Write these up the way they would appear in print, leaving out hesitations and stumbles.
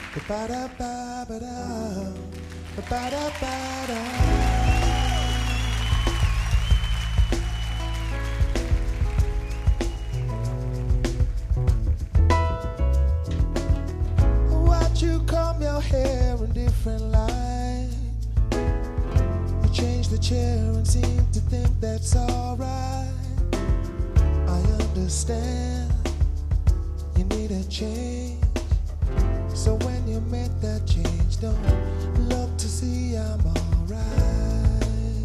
Ba-ba-da-ba-ba-da. Ba-ba-da-ba-da. Watch you comb your hair in different light. You change the chair and seem to think that's alright. I understand you need a change. So when you make that change, don't look to see I'm alright.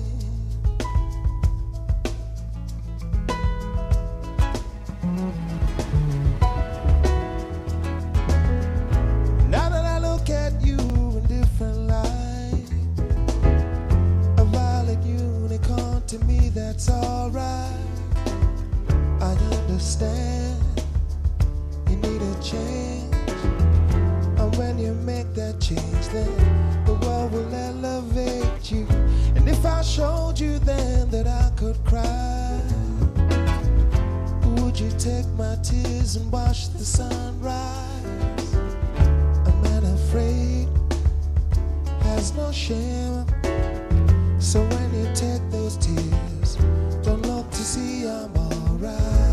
Now that I look at you in different light, a violet unicorn to me, that's alright. I understand you need a change. And when you make that change, then the world will elevate you. And if I showed you then that I could cry, would you take my tears and watch the sunrise? A man afraid has no shame. So when you take those tears, don't look to see I'm alright.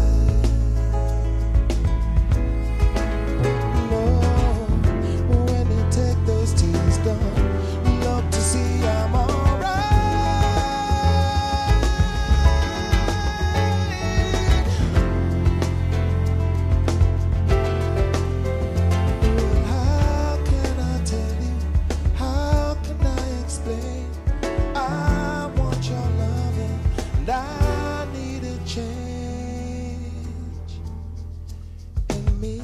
Don't look to see I'm alright. Well, how can I tell you? How can I explain? I want your loving and I need a change in me.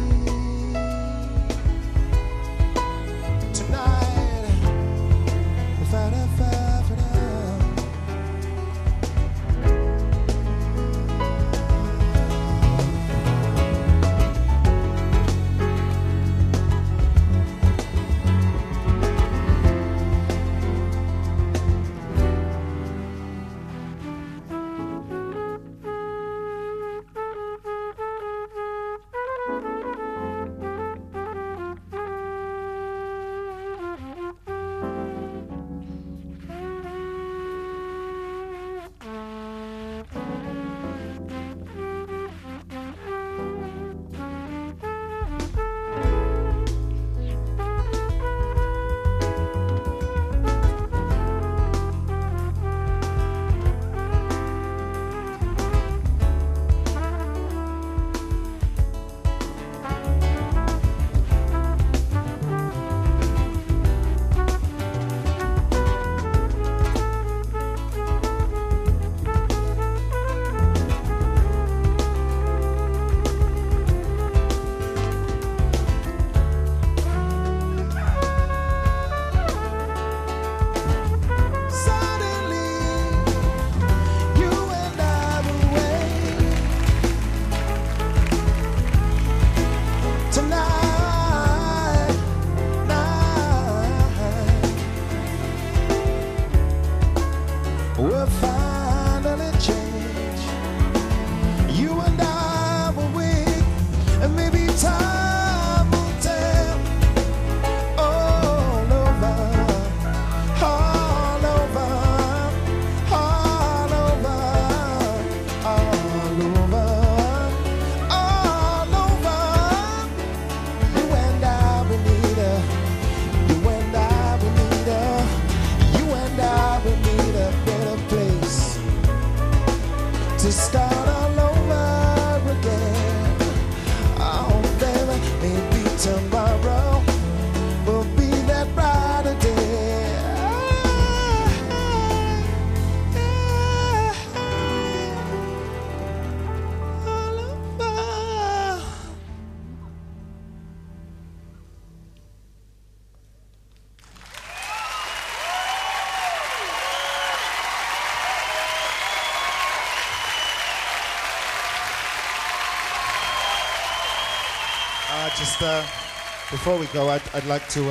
Just before we go, I'd like to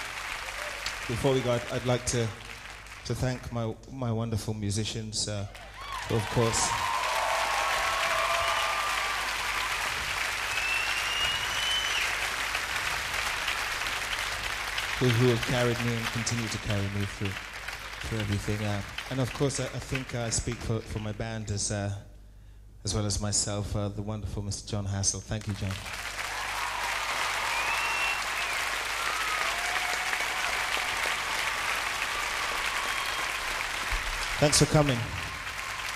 thank my wonderful musicians, who, of course, who have carried me and continue to carry me through everything. And of course, I think I speak for my band as well as myself, the wonderful Mr. John Hassell. Thank you, John. Thanks for coming.